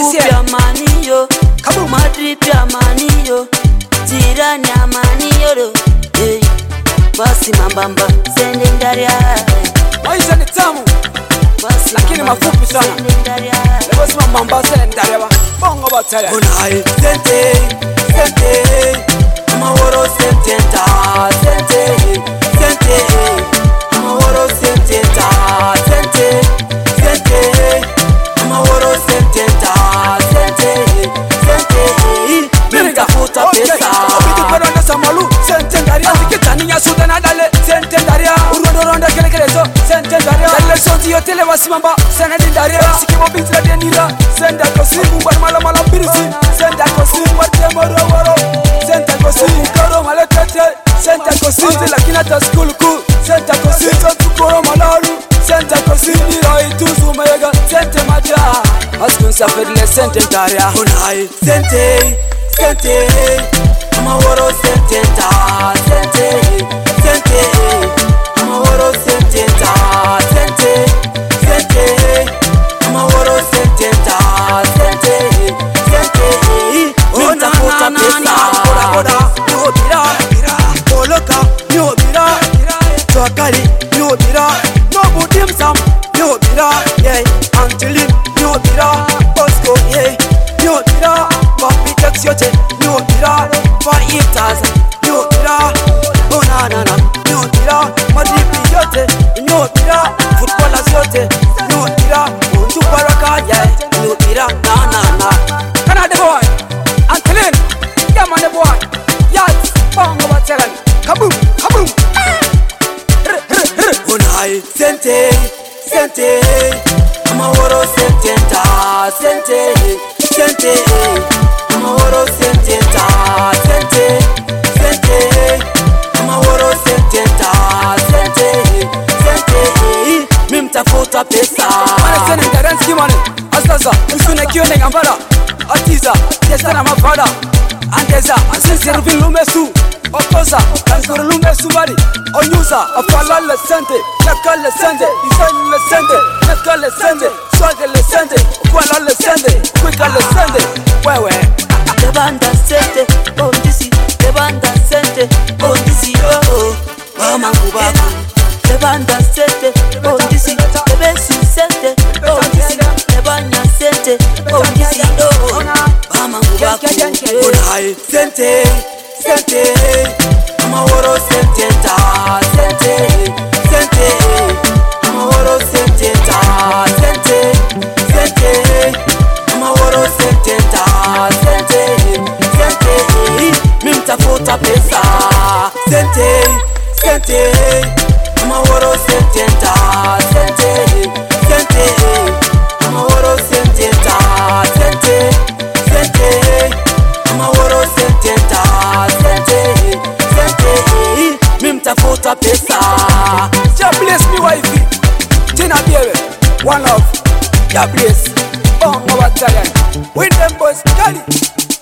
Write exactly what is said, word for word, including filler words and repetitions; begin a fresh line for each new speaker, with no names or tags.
Pia maniyo, kabu madri pia maniyo, jirani ya maniyo do. Hey, basi mambamba sende ndaria.
Maisha ni tamu, basi lakini mafupi sana. Lebo sima mambamba sende ndaria ba. Bongo bataya.
Unai sente, sente, amaworo sente ta, sente, sente, amaworo sente ta, sente, sente, amaworo sente ta, sente, sente. Minta futa pesa.
Obitu peronda samalu sente ndaria. Sikitani nya suda na dale sente ndaria. Urondo ronda kele kele zo sente ndaria. Dale sonti yotele wasimamba sente ndaria. Sikimo bintra denira sente kosi. Umbar mala mala birisi sente kosi. Marte moro moro sente kosi. Koro mala tete sente kosi. Lakini hata school ku sente kosi. Koro malalu sente kosi. Nira ituzu mega sente maja. Askun safedle sente ndaria.
Unai sente, sente, amaworo sente ta, sente, sente, amaworo sente ta, sente, sente, amaworo sente ta, sente, sente. Minta futa pesa.
Boda boda yo bira, boloka yo bira, twakali yo bira, no budim sam yo bira, yeah, Angelin yo bira, Bosco yeah, yo bira, papi tex yote yo bira, fighters yo bira, oh na na na yo bira, madripi yote yo bira, footballers yote yo bira, unju baraka yeah, yo bira, na na na. Kana the boy, Angelin, yeah man the boy, yes, bongo batela, kaboom, kaboom.
Unai sente, sente, amaworo sente ta, sente, sente, amaworo sente ta, sente, sente, amaworo sente ta, sente, sente. Mimtafuta pesa.
Mane sene ngarenski mane, asaza, usune kione ngambara, atiza, tesana mafada, andeza, asinsi rufin lumesu, okosa, kankuru lumesu bari, onyuza, afala le sente, chaka le sente, design le sente, naka le sente, swagger le sente, kwala le sente, kwika le sente, wewe.
Debanda sente, ondisi, debanda sente, ondisi, oh, mama kubaku. Debanda sente, ondisi, debesu sente, ondisi, debanya sente, ondisi, oh, mama kubaku. Unai sente, sente, amaworo sente ta, sente, sente, amaworo sente ta, sente, sente, amaworo sente ta, sente, sente. Mimtafuta pesa. Sente, sente, amaworo sente ta, sente, sente, amaworo sente ta, sente, sente, amaworo sente ta, sente, sente. Mimtafuta pesa.
God bless me wifey, Tina baby, one love, God bless, bongo battalion, with them boys, Cali.